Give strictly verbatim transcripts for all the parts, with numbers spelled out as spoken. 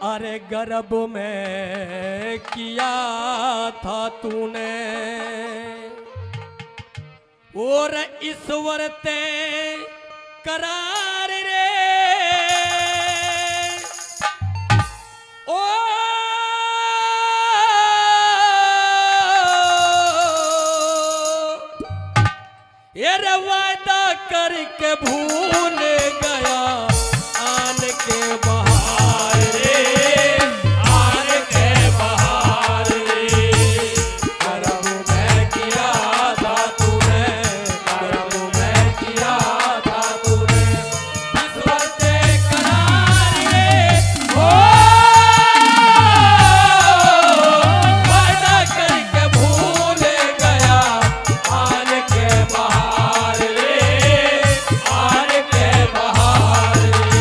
अरे गर्भ में किया था तूने और ईश्वर ते करार रे ओ ये वादा करके भूल गया आन के बहार रे आन के बहार रे गर्भ में किया था तूने गर्भ में किया था तूने ईश्वर ते करार रे ओ वादा करके भूल गया आन के बहार रे आन के बहार रे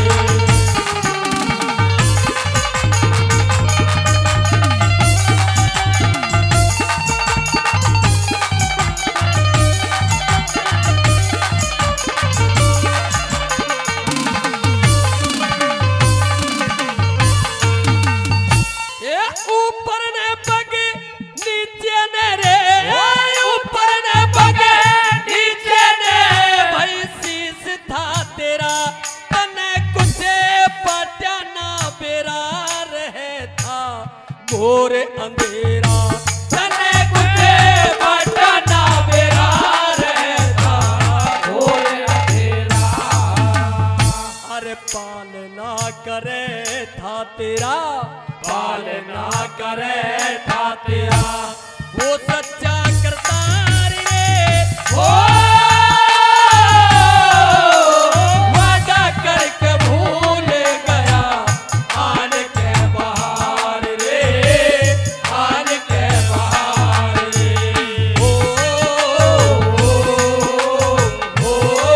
ये ऊपर ने पग नीचे ने रे ऊपर ने पग नीचे ने भाई शीश था तेरा तने कुछ पटा ना बेरा रहे था घोर अंधेरा तने कुछ पटा ना बेरा रहे था घोर अंधेरा अरे पालना करे था तेरा पालना करे था तेरा वो सच्चा करतार रे ओ वादा करके भूल गया आन के बहार रे आन के बहार रे ओ ओ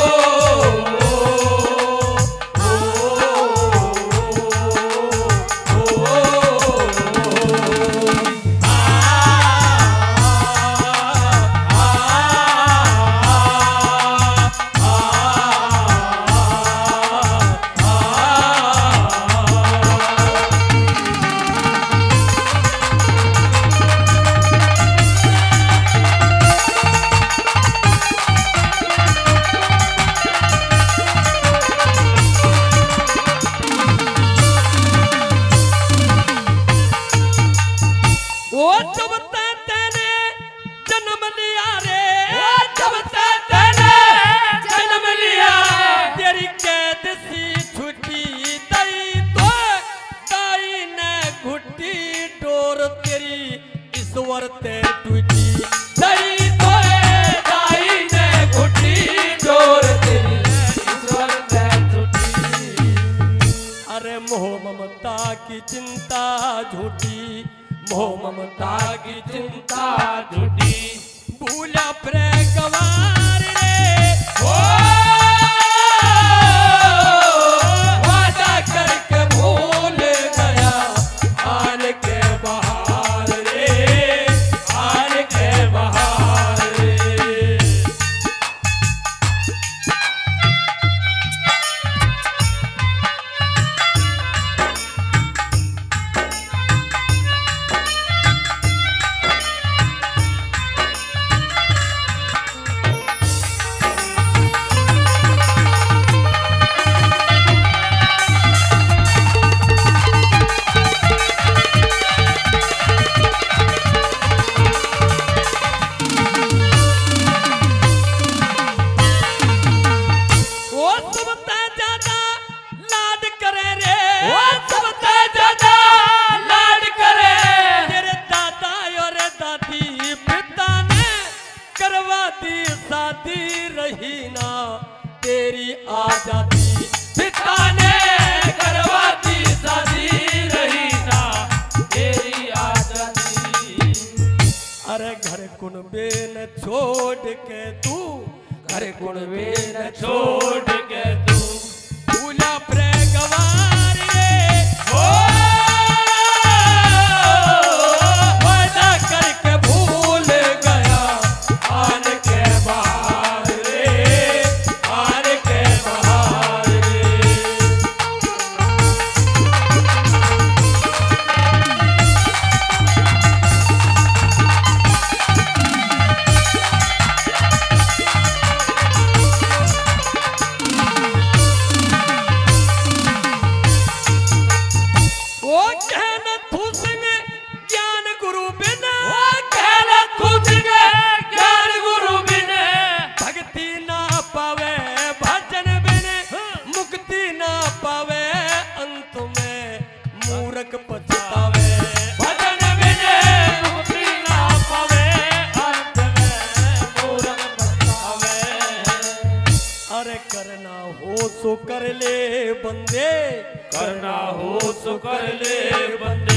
ओ जब तेने जन्म लिया रे जब तेने जन्म लिया तेरी कैद सी छुट्टी दई तो दाई ने घुट्टी डोर तेरी ईश्वर ते टूटी दई तो दाई ने घुट्टी डोर तेरी ईश्वर ते टूटी अरे मोह ममता की चिंता झूठी मोह ममता की चिंता झूठी भूला प्रे गवार रे ओ वादा करके भूल गया आन के बहार रे आन के बहार रे वो सबसे ज्यादा लाड करे रे वो सबसे ज्यादा लाड करे तेरे दादा और दादी पिता ने करवा दी शादी रही ना तेरी आजादी पिता ने करवा दी शादी रही ना तेरी आजादी अरे घर कुनबे न छोड़ के तू घर कुनबे न छोड़ के तू भूला प्रे गवार रे ओ वादा करके भूल गया आन के बहार रे आन के बहार रे ओ कहना थूसंगे ज्ञान गुरु बिन, ओ कहना थूसंगे ज्ञान गुरु बिन, भक्ति ना पावे भजन बिन, मुक्ति ना पावे अंत में मूर्ख पछतावे। भजन बिन मुक्ति ना पावे अंत में मूर्ख पछतावे। अरे करना हो सो कर ले बंदे, करना हो सो कर ले बंदे,